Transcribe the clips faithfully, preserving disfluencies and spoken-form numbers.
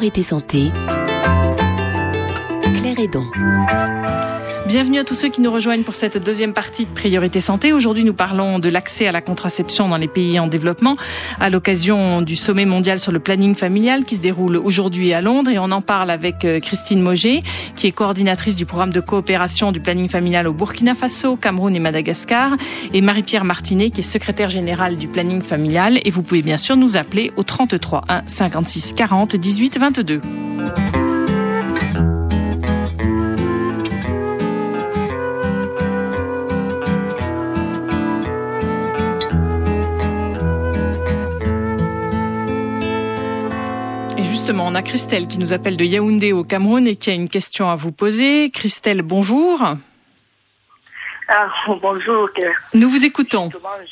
Priorité Santé, Claire Hédon. Bienvenue à tous ceux qui nous rejoignent pour cette deuxième partie de Priorité Santé. Aujourd'hui, nous parlons de l'accès à la contraception dans les pays en développement à l'occasion du sommet mondial sur le planning familial qui se déroule aujourd'hui à Londres. Et on en parle avec Christine Mauger, qui est coordinatrice du programme de coopération du planning familial au Burkina Faso, Cameroun et Madagascar, et Marie-Pierre Martinet, qui est secrétaire générale du planning familial. Et vous pouvez bien sûr nous appeler au trente-trois un cinquante-six quarante dix-huit vingt-deux. Justement, on a Christelle qui nous appelle de Yaoundé au Cameroun et qui a une question à vous poser. Christelle, bonjour. Ah, bonjour. Nous vous écoutons.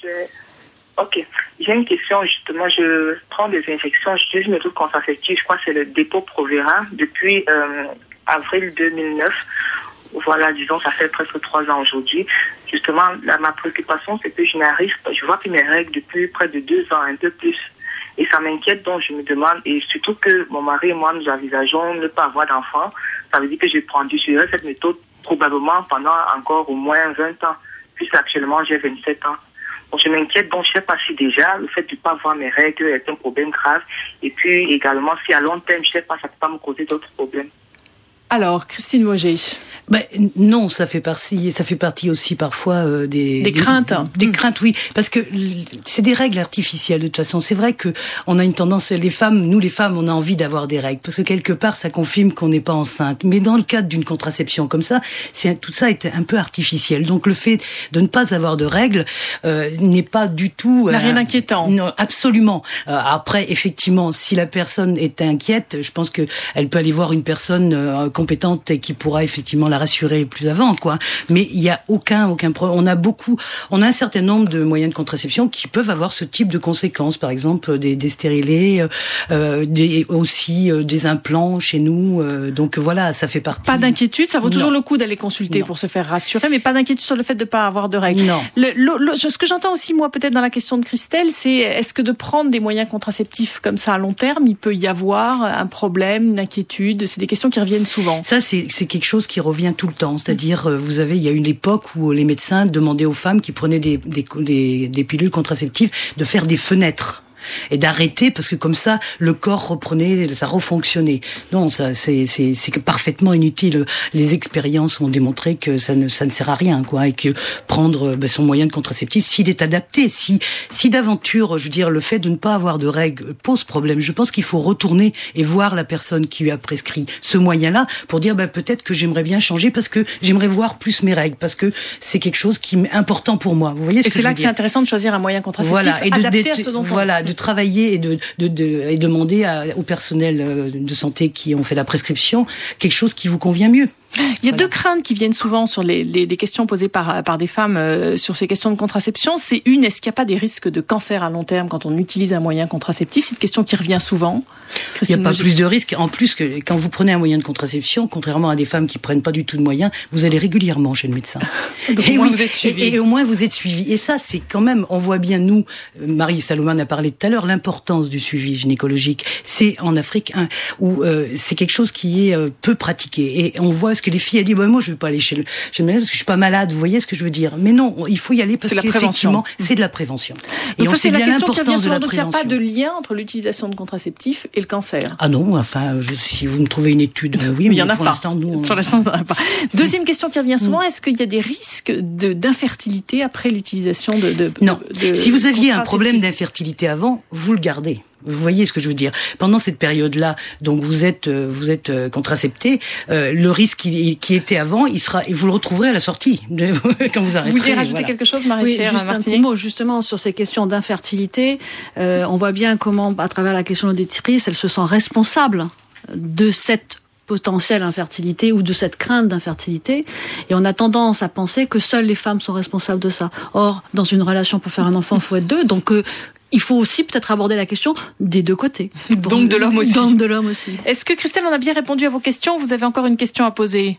Je... Ok. J'ai une question, justement. Je prends des infections, j'utilise mes méthodes contraceptives. Je crois que c'est le dépôt Provera depuis euh, avril deux mille neuf. Voilà, disons, ça fait presque trois ans aujourd'hui. Justement, là, ma préoccupation, c'est que je n'arrive pas. Je vois que mes règles depuis près de deux ans, un peu plus. Et ça m'inquiète, donc je me demande, et surtout que mon mari et moi, nous envisageons ne pas avoir d'enfants. Ça veut dire que je prendrai cette méthode probablement pendant encore au moins vingt ans, puisque actuellement j'ai vingt-sept ans. Donc je m'inquiète, donc je ne sais pas si déjà le fait de ne pas avoir mes règles est un problème grave. Et puis également, si à long terme, je ne sais pas, ça ne peut pas me causer d'autres problèmes. Alors, Christine Mauger. Ben, non, ça fait partie, ça fait partie aussi parfois euh, des, des craintes. Des, hein. des mmh. craintes, oui, parce que c'est des règles artificielles. De toute façon, c'est vrai que on a une tendance, les femmes, nous les femmes, on a envie d'avoir des règles parce que quelque part, ça confirme qu'on n'est pas enceinte. Mais dans le cadre d'une contraception comme ça, c'est tout ça est un peu artificiel. Donc le fait de ne pas avoir de règles euh, n'est pas du tout. N'a euh, rien d'inquiétant. Non, absolument. Euh, après, effectivement, si la personne est inquiète, je pense que elle peut aller voir une personne euh, compétente et qui pourra effectivement la rassurer plus avant, quoi. Mais il y a aucun, aucun problème. On a beaucoup, on a un certain nombre de moyens de contraception qui peuvent avoir ce type de conséquences. Par exemple, des, des stérilés, euh, des, aussi euh, des implants chez nous. Euh, donc voilà, ça fait partie. Pas d'inquiétude, ça vaut non. toujours le coup d'aller consulter non. pour se faire rassurer, mais pas d'inquiétude sur le fait de ne pas avoir de règles. Non. Le, le, le, ce que j'entends aussi, moi, peut-être dans la question de Christelle, c'est est-ce que de prendre des moyens contraceptifs comme ça à long terme, il peut y avoir un problème, une inquiétude? C'est des questions qui reviennent souvent. Ça, c'est, c'est quelque chose qui revient tout le temps. C'est-à-dire, vous avez, il y a une époque où les médecins demandaient aux femmes qui prenaient des, des, des, des pilules contraceptives de faire des fenêtres. Et d'arrêter parce que comme ça le corps reprenait, ça refonctionnait. Non, ça c'est c'est c'est parfaitement inutile. Les expériences ont démontré que ça ne ça ne sert à rien, quoi, et que prendre ben, son moyen de contraceptif, s'il est adapté, si si d'aventure, je veux dire, le fait de ne pas avoir de règles pose problème, je pense qu'il faut retourner et voir la personne qui lui a prescrit ce moyen-là pour dire ben peut-être que j'aimerais bien changer parce que j'aimerais voir plus mes règles parce que c'est quelque chose qui est important pour moi. Vous voyez ce et que c'est je là veux que dire. C'est intéressant de choisir un moyen contraceptif voilà, et de, adapté de, à ce dont voilà, on... de travailler et de, de, de et demander à, au personnel de santé qui ont fait la prescription quelque chose qui vous convient mieux. Il y a voilà. deux craintes qui viennent souvent sur les, les, les questions posées par, par des femmes euh, sur ces questions de contraception. C'est une, est-ce qu'il n'y a pas des risques de cancer à long terme quand on utilise un moyen contraceptif? C'est une question qui revient souvent. Christine, il n'y a pas plus de risques. En plus, que quand vous prenez un moyen de contraception, contrairement à des femmes qui prennent pas du tout de moyens, vous allez régulièrement chez le médecin. Donc, et, au moins oui, vous êtes suivi. Et, et au moins vous êtes suivi. Et ça, c'est quand même, on voit bien, nous, Marie Salomon a parlé tout à l'heure, l'importance du suivi gynécologique. C'est en Afrique un, où euh, c'est quelque chose qui est euh, peu pratiqué. Et on voit ce que les filles ont dit, bah, moi, je veux pas aller chez le, chez le médecin parce que je suis pas malade. Vous voyez ce que je veux dire? Mais non, il faut y aller parce qu'effectivement, c'est de la prévention. Donc et ça, on c'est la question qui revient souvent. De donc il n'y a pas de lien entre l'utilisation de contraceptifs et le cancer. Ah non, enfin, je, si vous me trouvez une étude, euh, oui, mais, mais il y en a pour pas. L'instant, nous, on... Pour l'instant, il n'y en a pas. Deuxième question qui revient souvent, est-ce qu'il y a des risques de, d'infertilité après l'utilisation de, de Non. De, si vous aviez un problème d'infertilité avant, vous le gardez. Vous voyez ce que je veux dire. Pendant cette période-là, donc vous êtes vous êtes contracepté, euh, le risque qui, qui était avant, il sera et vous le retrouverez à la sortie quand vous arrêterez. Vous voulez rajouter voilà. quelque chose, Marie-Pierre? Oui, juste un petit mot justement sur ces questions d'infertilité. Euh, on voit bien comment, à travers la question de l'auditrice, elle se sent responsable de cette potentielle infertilité ou de cette crainte d'infertilité, et on a tendance à penser que seules les femmes sont responsables de ça. Or, dans une relation, pour faire un enfant, il faut être deux, donc euh, il faut aussi peut-être aborder la question des deux côtés. Donc, donc de l'homme aussi. Donc de l'homme aussi. Est-ce que Christelle, on a bien répondu à vos questions? Vous avez encore une question à poser?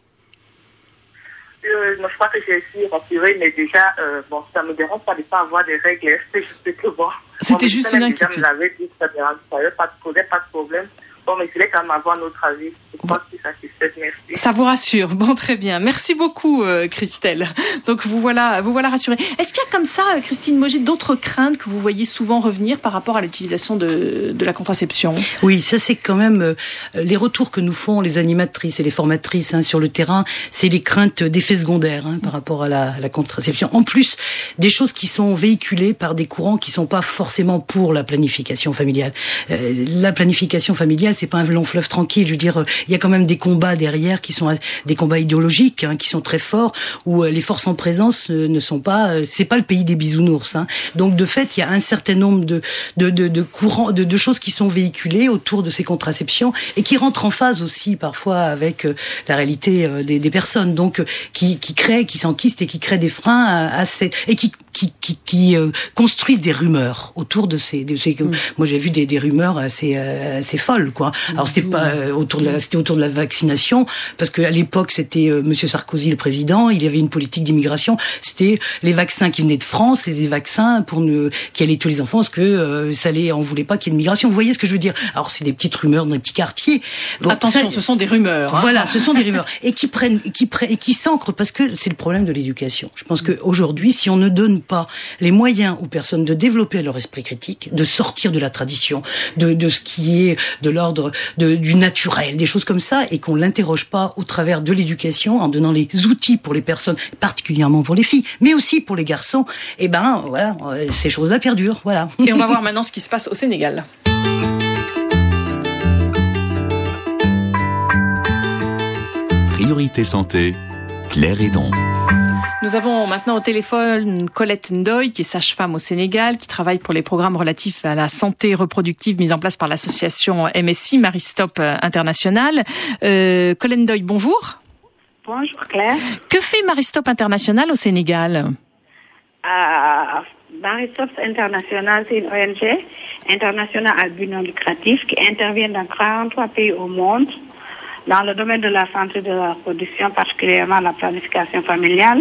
Euh, non, je crois que j'ai aussi rassuré, mais déjà, euh, bon, ça me dérange pas de pas avoir des règles. C'est juste que bon. C'était juste une inquiétude. Déjà, me l'avait dit, ça ne me posait pas de problème. sport, mais je voulais quand même avoir notre avis. Je pense que ça satisfait. Merci. Ça vous rassure. Bon, très bien. Merci beaucoup, euh, Christelle. Donc, vous voilà, vous voilà rassurée. Est-ce qu'il y a comme ça, Christine Mauger, d'autres craintes que vous voyez souvent revenir par rapport à l'utilisation de, de la contraception? Oui, ça c'est quand même euh, les retours que nous font les animatrices et les formatrices hein, sur le terrain, c'est les craintes d'effets secondaires hein, par rapport à la, à la contraception. En plus, des choses qui sont véhiculées par des courants qui sont pas forcément pour la planification familiale. Euh, la planification familiale, c'est pas un long fleuve tranquille. Je veux dire, il y a quand même des combats derrière qui sont des combats idéologiques hein, qui sont très forts, où euh, les forces en présence euh, ne sont pas, euh, c'est pas le pays des bisounours. Hein. Donc de fait, il y a un certain nombre de de de, de courants, de, de choses qui sont véhiculées autour de ces contraceptions et qui rentrent en phase aussi parfois avec euh, la réalité euh, des, des personnes. Donc euh, qui qui créent, qui s'enquistent et qui créent des freins à, à ces et qui qui qui, qui euh, construisent des rumeurs autour de ces. De ces mmh. Moi, j'ai vu des, des rumeurs assez euh, assez folles, quoi. Alors c'était pas euh, autour de la, c'était autour de la vaccination, parce que à l'époque c'était euh, Monsieur Sarkozy le président, il y avait une politique d'immigration, c'était les vaccins qui venaient de France et des vaccins pour ne qui allaient tuer les enfants, parce que euh, ça allait, on voulait pas qu'il y ait de migration. Vous voyez ce que je veux dire? Alors c'est des petites rumeurs dans des petits quartiers. Bon, attention, ça, ce sont des rumeurs. Hein. Voilà, ce sont des rumeurs et qui prennent, qui prennent, et qui s'ancrent parce que c'est le problème de l'éducation. Je pense qu'aujourd'hui, si on ne donne pas les moyens aux personnes de développer leur esprit critique, de sortir de la tradition, de, de ce qui est de l'ordre de, du naturel, des choses comme ça, et qu'on l'interroge pas au travers de l'éducation, en donnant les outils pour les personnes, particulièrement pour les filles, mais aussi pour les garçons, et ben voilà, ces choses-là perdurent. Voilà. Et on va voir maintenant ce qui se passe au Sénégal. Priorité santé, Claire Hédon. Nous avons maintenant au téléphone Colette Ndoye, qui est sage-femme au Sénégal, qui travaille pour les programmes relatifs à la santé reproductive mis en place par l'association M S I, Maristop International. Euh, Colette Ndoye, bonjour. Bonjour Claire. Que fait Maristop International au Sénégal? euh, Maristop International, c'est une O N G internationale à but non lucratif qui intervient dans quarante-trois pays au monde dans le domaine de la santé de la reproduction, particulièrement la planification familiale.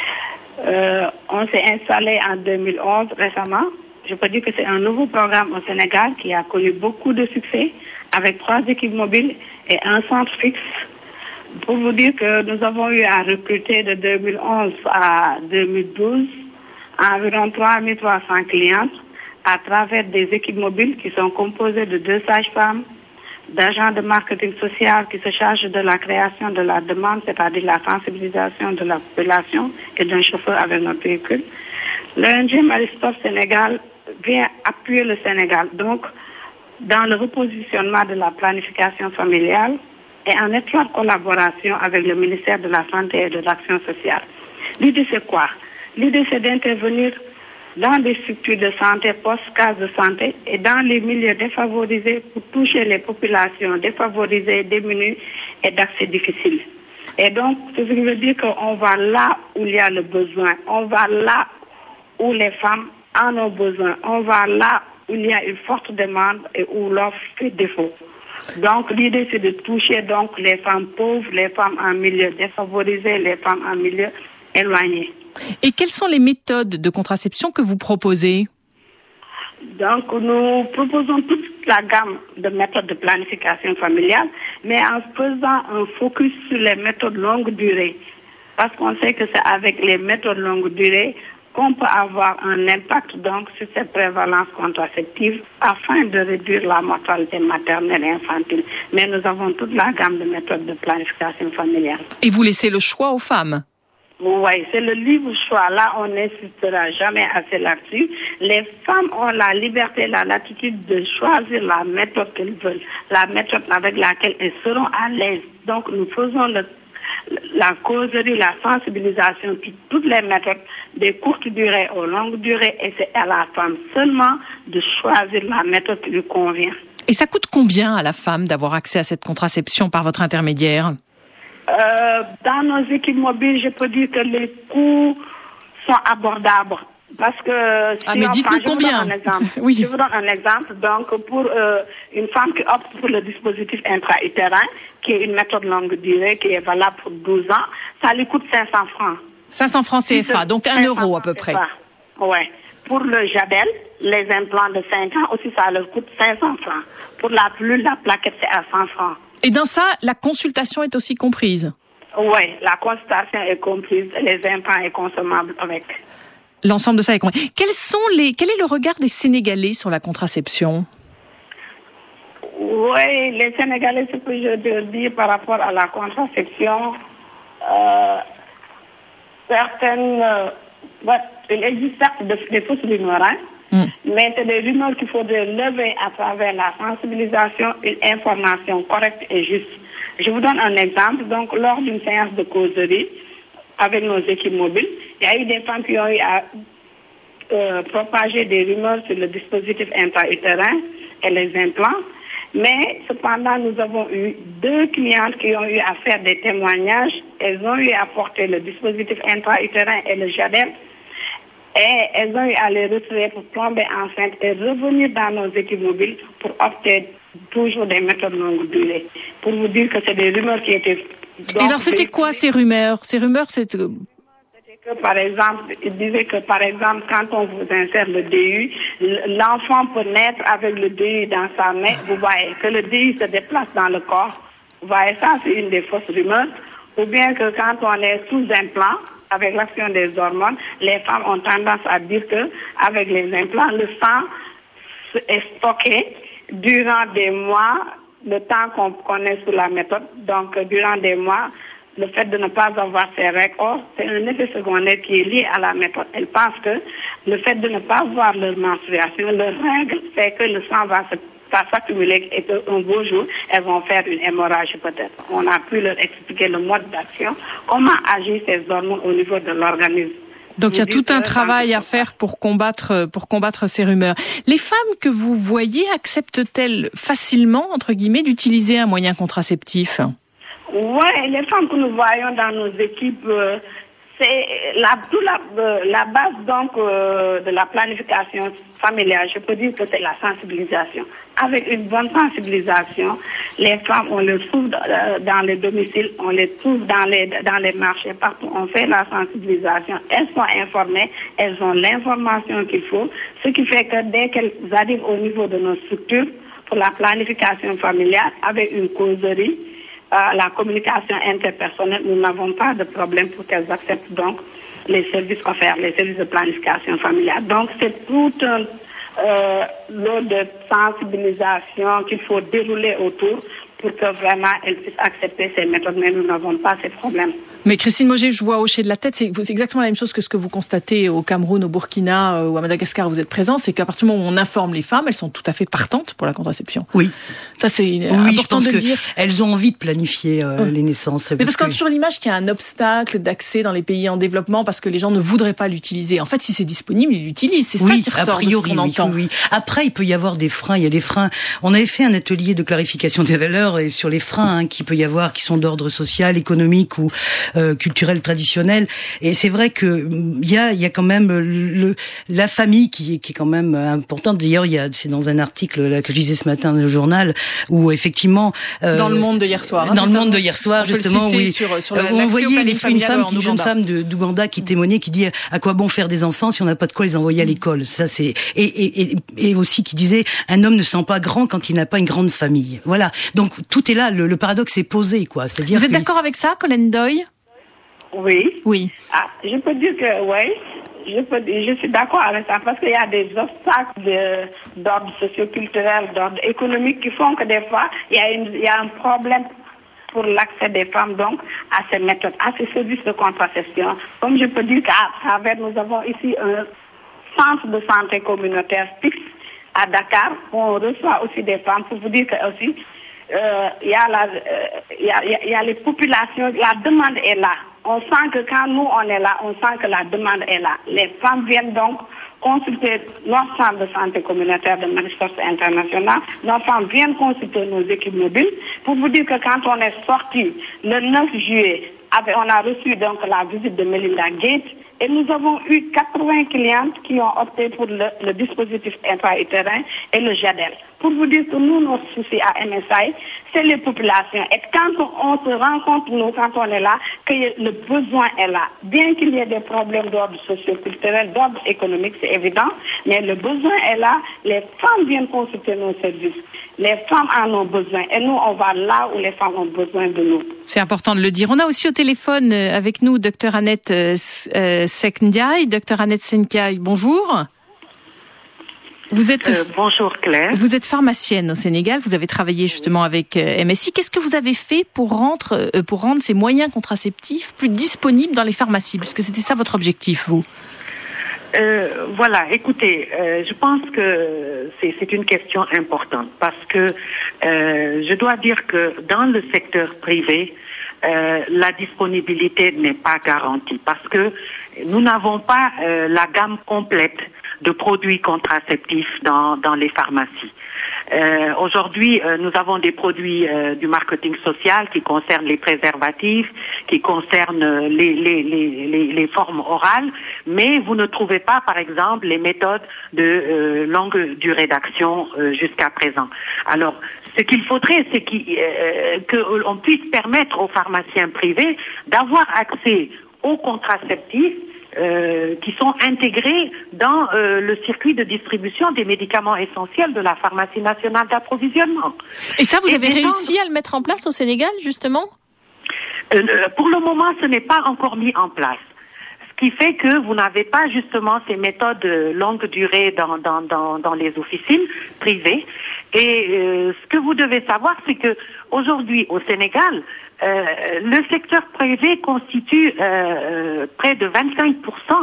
Euh, on s'est installé en deux mille onze récemment. Je peux dire que c'est un nouveau programme au Sénégal qui a connu beaucoup de succès avec trois équipes mobiles et un centre fixe. Pour vous dire que nous avons eu à recruter de deux mille onze à deux mille douze environ trois mille trois cents clientes à travers des équipes mobiles qui sont composées de deux sages-femmes, d'agents de marketing social qui se chargent de la création de la demande, c'est-à-dire la sensibilisation de la population, et d'un chauffeur avec notre véhicule. L'O N G Maristop Sénégal vient appuyer le Sénégal, donc, dans le repositionnement de la planification familiale et en étroite collaboration avec le ministère de la Santé et de l'Action sociale. L'idée, c'est quoi? L'idée, c'est d'intervenir dans les structures de santé, post-case de santé et dans les milieux défavorisés pour toucher les populations défavorisées, démunies et d'accès difficile. Et donc, ce qui veut dire qu'on va là où il y a le besoin, on va là où les femmes en ont besoin, on va là où il y a une forte demande et où l'offre fait défaut. Donc, l'idée, c'est de toucher donc les femmes pauvres, les femmes en milieu défavorisé, les femmes en milieu éloigné. Et quelles sont les méthodes de contraception que vous proposez? Donc, nous proposons toute la gamme de méthodes de planification familiale, mais en faisant un focus sur les méthodes longue durée. Parce qu'on sait que c'est avec les méthodes longue durée qu'on peut avoir un impact donc sur cette prévalence contraceptive afin de réduire la mortalité maternelle et infantile. Mais nous avons toute la gamme de méthodes de planification familiale. Et vous laissez le choix aux femmes? Oui, c'est le libre choix. Là, on n'insistera jamais assez là-dessus. Les femmes ont la liberté, la latitude de choisir la méthode qu'elles veulent, la méthode avec laquelle elles seront à l'aise. Donc, nous faisons le, la causerie, la sensibilisation, toutes les méthodes, des courtes durées aux longues durées, et c'est à la femme seulement de choisir la méthode qui lui convient. Et ça coûte combien à la femme d'avoir accès à cette contraception par votre intermédiaire? Euh, dans nos équipes mobiles, je peux dire que les coûts sont abordables. Parce que si ah, mais on dites-nous prend, combien? Je vous donne un exemple. Oui. Je vous donne un exemple. Donc, pour euh, une femme qui opte pour le dispositif intra-utérin, qui est une méthode longue durée, qui est valable pour douze ans, ça lui coûte cinq cents francs. cinq cents francs C F A, donc un euro à peu près. Oui. pour le Jadel, les implants de cinq ans, aussi ça leur coûte cinq cents francs. Pour la pilule, la plaquette, c'est à cent francs. Et dans ça, la consultation est aussi comprise? Oui, la consultation est comprise, les implants est consommable avec. L'ensemble de ça est compris. Quels sont les, quel est le regard des Sénégalais sur la contraception? Oui, les Sénégalais, ce que je veux dire par rapport à la contraception, euh, certaines, euh, ouais, il existe certes des fausses rumeurs, hein, mm. mais c'est des rumeurs qu'il faudrait lever à travers la sensibilisation, une information correcte et juste. Je vous donne un exemple. Donc, lors d'une séance de causerie avec nos équipes mobiles, il y a eu des femmes qui ont eu à euh, propager des rumeurs sur le dispositif intra-utérin et les implants. Mais cependant, nous avons eu deux clientes qui ont eu à faire des témoignages. Elles ont eu à porter le dispositif intra-utérin et le Jadel. Et elles ont eu à les retirer pour tomber enceinte et revenir dans nos équipes mobiles pour opter toujours des méthodes longue durée. Pour vous dire que c'est des rumeurs qui étaient... Et alors, c'était quoi ces rumeurs? Ces rumeurs, c'était... C'était que, par exemple, il disait que, par exemple, quand on vous insère le D U, l'enfant peut naître avec le D U dans sa main. Vous voyez que le D U se déplace dans le corps. Vous voyez, ça, c'est une des fausses rumeurs. Ou bien que quand on est sous implant, avec l'action des hormones, les femmes ont tendance à dire que, avec les implants, le sang est stocké durant des mois, le temps qu'on connaît sous la méthode. Donc, durant des mois, le fait de ne pas avoir ces règles, or, c'est un effet secondaire qui est lié à la méthode. Elles pensent que le fait de ne pas avoir leur menstruation, leur règle, fait que le sang va se va s'accumuler et qu'un beau jour, elles vont faire une hémorragie peut-être. On a pu leur expliquer le mode d'action, comment agissent ces hormones au niveau de l'organisme. Donc il y a tout un travail à faire pour combattre pour combattre ces rumeurs. Les femmes que vous voyez acceptent-elles facilement, entre guillemets, d'utiliser un moyen contraceptif? Oui, les femmes que nous voyons dans nos équipes, euh, c'est la, tout la, euh, la base donc euh, de la planification familiale. Je peux dire que c'est la sensibilisation. Avec une bonne sensibilisation, les femmes, on les trouve dans, dans les domiciles, on les trouve dans les dans les marchés, partout. On fait la sensibilisation. Elles sont informées, elles ont l'information qu'il faut, ce qui fait que dès qu'elles arrivent au niveau de nos structures pour la planification familiale, avec une causerie, Euh, la communication interpersonnelle, nous n'avons pas de problème pour qu'elles acceptent donc les services offerts, les services de planification familiale. Donc c'est tout un euh, lot de sensibilisation qu'il faut dérouler autour pour que vraiment elles puissent accepter ces méthodes, mais nous n'avons pas ces problèmes. Mais Christine Mauger, je vois hocher de la tête, c'est exactement la même chose que ce que vous constatez au Cameroun, au Burkina ou à Madagascar où vous êtes présents, c'est qu'à partir du moment où on informe les femmes, elles sont tout à fait partantes pour la contraception. Oui. Ça, c'est oui, important je pense de que dire. Elles ont envie de planifier euh, oui. les naissances. Mais parce qu'on a toujours l'image qu'il y a un obstacle d'accès dans les pays en développement parce que les gens ne voudraient pas l'utiliser. En fait, si c'est disponible, ils l'utilisent. C'est oui, ça qui ressort a priori, de ce qu'on oui, entend. Oui, oui. Après, il peut y avoir des freins. Il y a des freins. On avait fait un atelier de clarification des valeurs et sur les freins hein, qu'il peut y avoir qui sont d'ordre social, économique ou euh, culturel traditionnel. Et c'est vrai que il y a, il y a quand même le, la famille qui est, qui est quand même importante. D'ailleurs, il y a, c'est dans un article là, que je lisais ce matin dans le journal où effectivement euh, dans le Monde de hier soir. Hein, dans le ça, Monde de hier soir, justement, oui. Sur, sur la, euh, on voyait les, une femme, qui, une jeune femme de, d'Ouganda qui témoignait, qui dit à quoi bon faire des enfants si on n'a pas de quoi les envoyer à l'école. Ça c'est et, et, et, et aussi qui disait un homme ne se sent pas grand quand il n'a pas une grande famille. Voilà. Donc tout est là. Le, le paradoxe est posé, quoi. C'est-à-dire. Vous êtes que... d'accord avec ça, Colette Ndoye? Oui. Oui. Ah, je peux dire que oui. Je, peux, je suis d'accord avec ça parce qu'il y a des obstacles de, d'ordre socio-culturel, d'ordre économique qui font que des fois, il y a, une, il y a un problème pour l'accès des femmes donc à ces méthodes, à ces services de contraception. Comme je peux dire qu'à travers, nous avons ici un centre de santé communautaire fixe à Dakar où on reçoit aussi des femmes pour vous dire que aussi, euh, il y a la, euh, il y a, il y a les populations, la demande est là. On sent que quand nous on est là, on sent que la demande est là. Les femmes viennent donc consulter notre centre de santé communautaire de Marie-Force International. Nos femmes viennent consulter nos équipes mobiles pour vous dire que quand on est sorti le neuf juillet, avec, on a reçu donc la visite de Melinda Gates Et nous avons eu quatre-vingts clientes qui ont opté pour le, le dispositif intra-utérin et le J A D E L. Pour vous dire que nous, notre souci à M S I, c'est les populations. Et quand on se rend compte, nous, quand on est là, que le besoin est là. Bien qu'il y ait des problèmes d'ordre socio-culturel, d'ordre économique, c'est évident, mais le besoin est là. Les femmes viennent consulter nos services. Les femmes en ont besoin. Et nous, on va là où les femmes ont besoin de nous. C'est important de le dire. On a aussi au téléphone avec nous Dr Annette Seck Ndiaye. Dr Annette Seck Ndiaye, bonjour. Vous êtes euh, bonjour Claire. Vous êtes pharmacienne au Sénégal. Vous avez travaillé justement avec M S I. Qu'est-ce que vous avez fait pour rendre pour rendre ces moyens contraceptifs plus disponibles dans les pharmacies, puisque c'était ça votre objectif, vous? Euh, voilà, écoutez, euh, je pense que c'est, c'est une question importante parce que euh, je dois dire que dans le secteur privé, euh, la disponibilité n'est pas garantie parce que nous n'avons pas euh, la gamme complète de produits contraceptifs dans, dans les pharmacies. Euh, aujourd'hui, euh, nous avons des produits euh, du marketing social qui concernent les préservatifs, qui concernent les, les, les, les, les formes orales, mais vous ne trouvez pas, par exemple, les méthodes de euh, longue durée d'action euh, jusqu'à présent. Alors, ce qu'il faudrait, c'est qu'il, euh, qu'on puisse permettre aux pharmaciens privés d'avoir accès aux contraceptifs Euh, qui sont intégrés dans euh, le circuit de distribution des médicaments essentiels de la pharmacie nationale d'approvisionnement. Et ça, vous Et avez détendre... réussi à le mettre en place au Sénégal, justement ? euh, Pour le moment, ce n'est pas encore mis en place. Ce qui fait que vous n'avez pas justement ces méthodes de longue durée dans, dans, dans, dans les officines privées. Et euh, ce que vous devez savoir, c'est que aujourd'hui au Sénégal, euh, le secteur privé constitue euh, euh, près de vingt-cinq pour cent.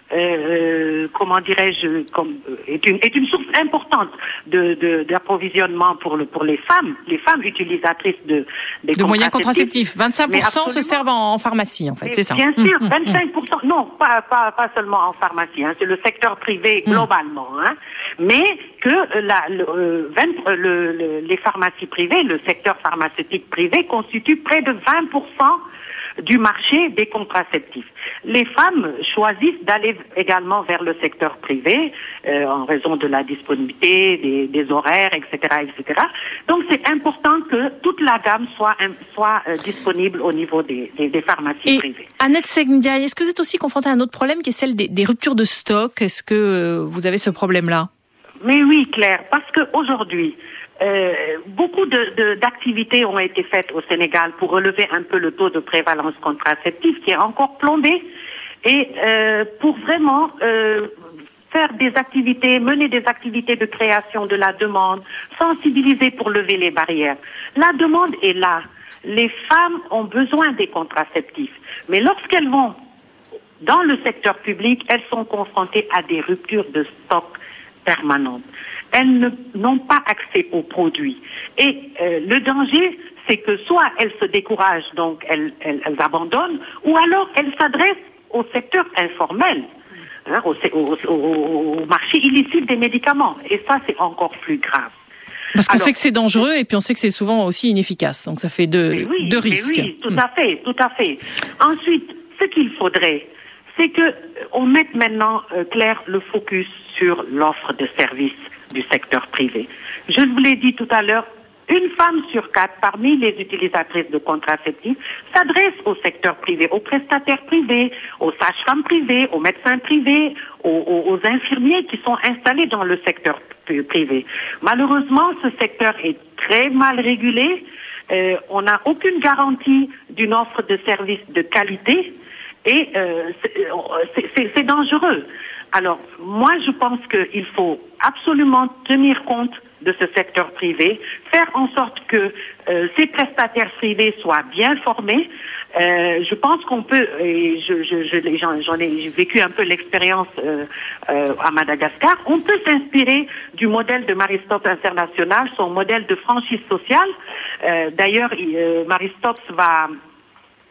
Euh, comment dirais-je, comme, est une est une source importante de, de d'approvisionnement pour le pour les femmes, les femmes utilisatrices de des de moyens contraceptifs. vingt-cinq pour cent se servent en, en pharmacie, en fait, mais c'est ça. Bien sûr, vingt-cinq pour cent. Non, pas pas pas seulement en pharmacie, hein, c'est le secteur privé globalement, hein, mais que la le, euh, vingt, euh, le, le les pharmacies privées, le secteur pharmaceutique privé constitue près de vingt pour cent du marché des contraceptifs. Les femmes choisissent d'aller également vers le secteur privé euh, en raison de la disponibilité, des, des horaires, et cetera, et cetera. Donc c'est important que toute la gamme soit soit euh, disponible au niveau des, des, des pharmacies Et privées. Annette Seck Ndiaye, est-ce que vous êtes aussi confrontée à un autre problème qui est celle des, des ruptures de stock ? Est-ce que euh, vous avez ce problème-là ? Mais oui, Claire, parce que aujourd'hui, Euh, beaucoup de, de, d'activités ont été faites au Sénégal pour relever un peu le taux de prévalence contraceptive qui est encore plombé et euh, pour vraiment euh, faire des activités, mener des activités de création de la demande, sensibiliser pour lever les barrières. La demande est là. Les femmes ont besoin des contraceptifs. Mais lorsqu'elles vont dans le secteur public, elles sont confrontées à des ruptures de stock permanentes. Elles ne, n'ont pas accès aux produits. Et euh, le danger, c'est que soit elles se découragent, donc elles, elles, elles abandonnent, ou alors elles s'adressent au secteur informel, hein, au, au, au, au marché illicite des médicaments. Et ça, c'est encore plus grave. Parce qu'on alors, sait que c'est dangereux et puis on sait que c'est souvent aussi inefficace. Donc ça fait deux, oui, deux risques. Oui, tout à fait, tout à fait. Ensuite, ce qu'il faudrait, c'est que on mette maintenant, euh, Claire, le focus sur l'offre de services du secteur privé. Je vous l'ai dit tout à l'heure, une femme sur quatre parmi les utilisatrices de contraceptifs s'adresse au secteur privé, aux prestataires privés, aux sages-femmes privées, aux médecins privés, aux, aux, aux infirmiers qui sont installés dans le secteur privé. Malheureusement, ce secteur est très mal régulé. Euh, on n'a aucune garantie d'une offre de services de qualité et euh, c'est, c'est, c'est dangereux. Alors, moi, je pense qu'il faut absolument tenir compte de ce secteur privé, faire en sorte que euh, ces prestataires privés soient bien formés. Euh, je pense qu'on peut, et je, je, je, j'en, j'en ai vécu un peu l'expérience euh, euh, à Madagascar, on peut s'inspirer du modèle de Maristops International, son modèle de franchise sociale. Euh, d'ailleurs, euh, Maristops va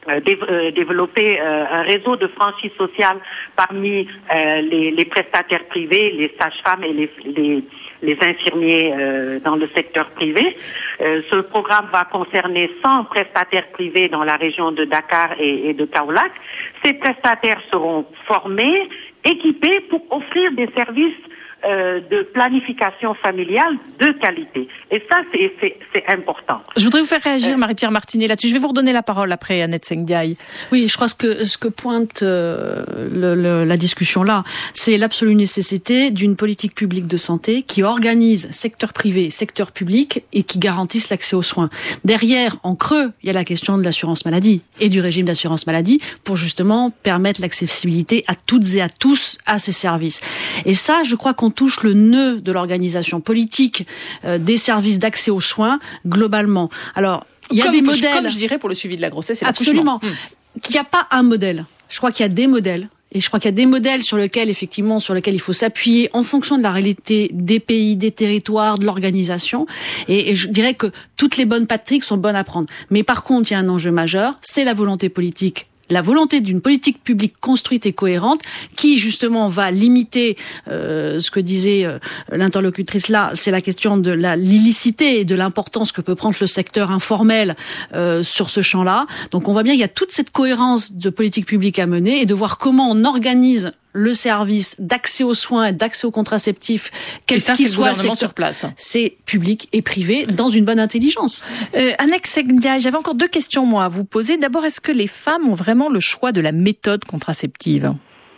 Euh, dé- euh, développer euh, un réseau de franchise sociale parmi euh, les, les prestataires privés, les sages-femmes et les, les, les infirmiers euh, dans le secteur privé. Euh, ce programme va concerner cent prestataires privés dans la région de Dakar et, et de Kaolack. Ces prestataires seront formés, équipés pour offrir des services Euh, de planification familiale de qualité. Et ça, c'est, c'est, c'est important. Je voudrais vous faire réagir, euh, Marie-Pierre Martinet, là-dessus. Je vais vous redonner la parole après, Annette Sengdiaye. Oui, je crois que ce que pointe euh, le, le, la discussion là, c'est l'absolue nécessité d'une politique publique de santé qui organise secteur privé, secteur public et qui garantisse l'accès aux soins. Derrière, en creux, il y a la question de l'assurance maladie et du régime d'assurance maladie pour justement permettre l'accessibilité à toutes et à tous à ces services. Et ça, je crois qu'on touche le nœud de l'organisation politique euh, des services d'accès aux soins globalement. Alors, il y a comme, des modèles... Comme je dirais pour le suivi de la grossesse et Absolument. l'accouchement. Hum. Qu'il n'y a pas un modèle. Je crois qu'il y a des modèles. Et je crois qu'il y a des modèles sur lesquels, effectivement, sur lesquels il faut s'appuyer en fonction de la réalité des pays, des territoires, de l'organisation. Et, et je dirais que toutes les bonnes pratiques sont bonnes à prendre. Mais par contre, il y a un enjeu majeur, c'est la volonté politique. La volonté d'une politique publique construite et cohérente qui, justement, va limiter euh, ce que disait euh, l'interlocutrice là, c'est la question de la l'illicité et de l'importance que peut prendre le secteur informel euh, sur ce champ-là. Donc on voit bien qu'il y a toute cette cohérence de politique publique à mener et de voir comment on organise le service d'accès aux soins et d'accès aux contraceptifs, quel qu'il soit le secteur sur place. C'est public et privé dans une bonne intelligence. Euh, Annette Sengdiaye, j'avais encore deux questions moi à vous poser. D'abord, est-ce que les femmes ont vraiment le choix de la méthode contraceptive ?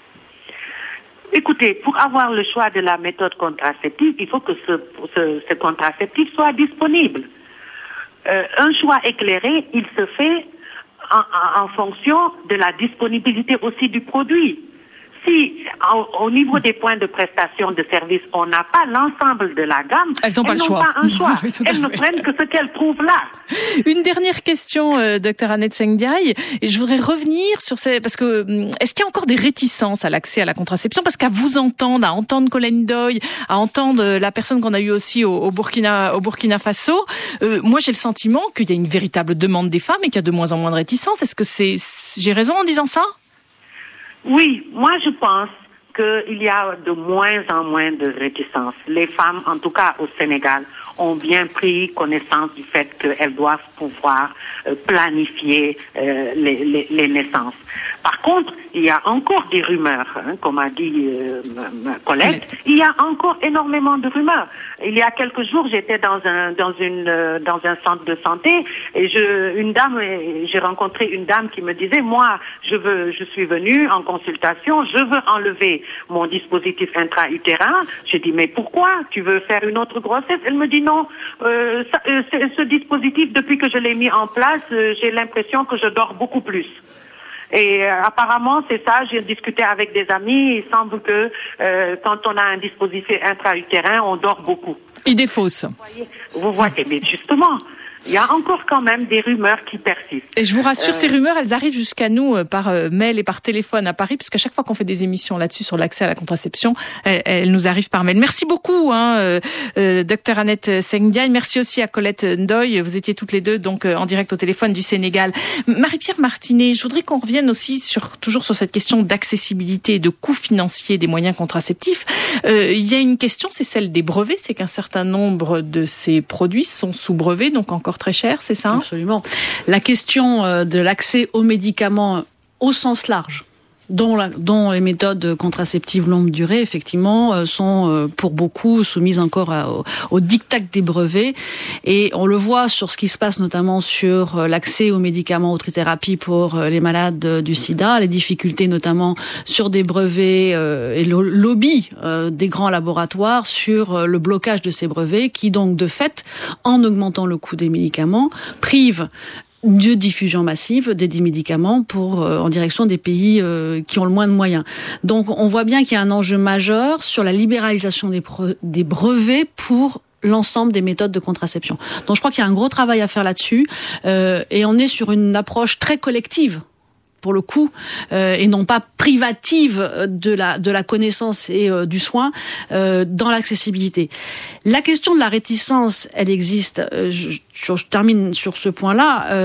Écoutez, pour avoir le choix de la méthode contraceptive, il faut que ce, ce, ce contraceptif soit disponible. Euh, un choix éclairé, il se fait en, en, en fonction de la disponibilité aussi du produit. Si, au, au niveau des points de prestation de services, on n'a pas l'ensemble de la gamme, elles n'ont pas, elles le n'ont choix. pas un choix. Oui, elles ne prennent que ce qu'elles trouvent là. Une dernière question, euh, docteur Annette Sengdiaye. Et je voudrais revenir sur ces... Parce que, est-ce qu'il y a encore des réticences à l'accès à la contraception ? Parce qu'à vous entendre, à entendre Colin Doyle, à entendre la personne qu'on a eue aussi au, au, Burkina, au Burkina Faso, euh, moi j'ai le sentiment qu'il y a une véritable demande des femmes et qu'il y a de moins en moins de réticences. Est-ce que c'est... j'ai raison en disant ça ? Oui, moi je pense qu'il y a de moins en moins de réticences. Les femmes, en tout cas au Sénégal, ont bien pris connaissance du fait qu'elles doivent pouvoir euh, planifier euh, les, les, les naissances. Par contre, il y a encore des rumeurs, hein, comme a dit euh, ma, ma collègue. Il y a encore énormément de rumeurs. Il y a quelques jours, j'étais dans un dans une euh, dans un centre de santé et je une dame j'ai rencontré une dame qui me disait moi je veux je suis venue en consultation, je veux enlever mon dispositif intra-utérin. J'ai dit mais pourquoi? Tu veux faire une autre grossesse? Elle me dit non, euh, ça, euh, ce, ce dispositif depuis que je l'ai mis en place, euh, j'ai l'impression que je dors beaucoup plus. Et euh, apparemment, c'est ça, j'ai discuté avec des amis, il semble que euh, quand on a un dispositif intra-utérin, on dort beaucoup. Idée fausse. Vous voyez, vous voyez, mais justement, il y a encore quand même des rumeurs qui persistent. Et je vous rassure, euh... ces rumeurs, elles arrivent jusqu'à nous par mail et par téléphone à Paris, puisqu'à chaque fois qu'on fait des émissions là-dessus sur l'accès à la contraception, elles, elles nous arrivent par mail. Merci beaucoup, hein, euh, euh, docteur Annette Sengdiaye. Merci aussi à Colette Ndoye. Vous étiez toutes les deux donc en direct au téléphone du Sénégal. Marie-Pierre Martinet, je voudrais qu'on revienne aussi sur toujours sur cette question d'accessibilité et de coût financier des moyens contraceptifs. Euh, il y a une question, c'est celle des brevets. C'est qu'un certain nombre de ces produits sont sous brevet, donc encore très cher, c'est ça ? Absolument. La question de l'accès aux médicaments au sens large, dont, la, dont les méthodes contraceptives longue durée, effectivement, sont pour beaucoup soumises encore à, au, au diktat des brevets. Et on le voit sur ce qui se passe notamment sur l'accès aux médicaments, aux trithérapies pour les malades du sida, les difficultés notamment sur des brevets euh, et le lobby euh, des grands laboratoires sur le blocage de ces brevets qui donc de fait, en augmentant le coût des médicaments, privent de diffusion massive des médicaments pour euh, en direction des pays euh, qui ont le moins de moyens. Donc on voit bien qu'il y a un enjeu majeur sur la libéralisation des, pre- des brevets pour l'ensemble des méthodes de contraception. Donc je crois qu'il y a un gros travail à faire là-dessus euh, et on est sur une approche très collective pour le coup, euh, et non pas privative de la de la connaissance et euh, du soin euh, dans l'accessibilité. La question de la réticence, elle existe. Euh, je, je, je termine sur ce point-là. Euh,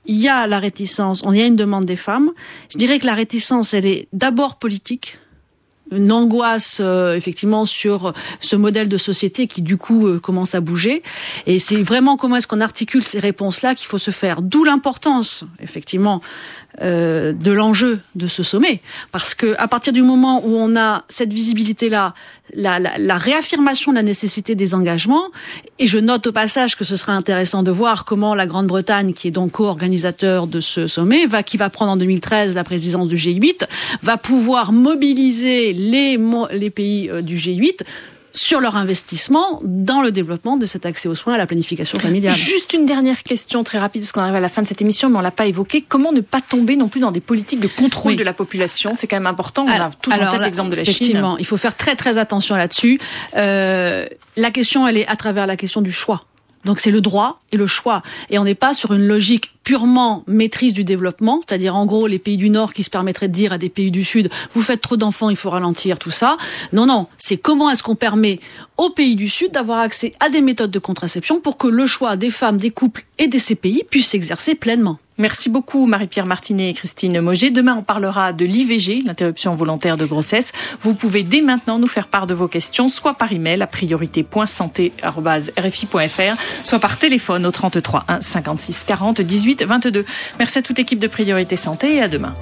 il y a la réticence, on y a une demande des femmes. Je dirais que la réticence, elle est d'abord politique. Une angoisse euh, effectivement sur ce modèle de société qui du coup euh, commence à bouger, et c'est vraiment comment est-ce qu'on articule ces réponses-là qu'il faut se faire, d'où l'importance effectivement euh, de l'enjeu de ce sommet, parce que à partir du moment où on a cette visibilité-là, la, la, la réaffirmation de la nécessité des engagements, et je note au passage que ce sera intéressant de voir comment la Grande-Bretagne, qui est donc co-organisateur de ce sommet, va qui va prendre en deux mille treize la présidence du G huit, va pouvoir mobiliser les, les pays du G huit sur leur investissement dans le développement de cet accès aux soins et à la planification familiale. Juste une dernière question très rapide, parce qu'on arrive à la fin de cette émission, mais on l'a pas évoqué. Comment ne pas tomber non plus dans des politiques de contrôle oui. de la population? C'est quand même important. On alors, a tous en tête l'exemple de la Chine. Effectivement, il faut faire très très attention là-dessus. Euh, la question, elle est à travers la question du choix. Donc c'est le droit et le choix. Et on n'est pas sur une logique purement maîtrise du développement, c'est-à-dire en gros les pays du Nord qui se permettraient de dire à des pays du Sud, vous faites trop d'enfants, il faut ralentir, tout ça. Non, non, c'est comment est-ce qu'on permet aux pays du Sud d'avoir accès à des méthodes de contraception pour que le choix des femmes, des couples et de ces pays puisse s'exercer pleinement. Merci beaucoup Marie-Pierre Martinet et Christine Mauger. Demain, on parlera de l'I V G, l'interruption volontaire de grossesse. Vous pouvez dès maintenant nous faire part de vos questions, soit par email à priorité point santé arobase r f i point f r, soit par téléphone au trente-trois un cinquante-six quarante dix-huit vingt-deux. Merci à toute l'équipe de Priorité Santé et à demain.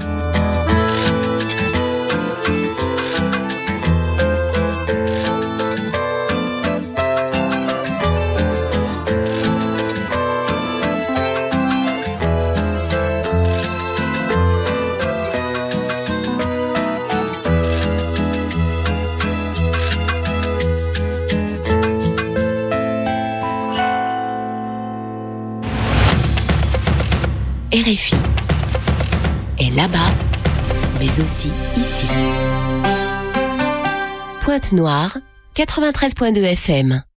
R F I est là-bas, mais aussi ici. Pointe-Noire, quatre-vingt-treize virgule deux F M.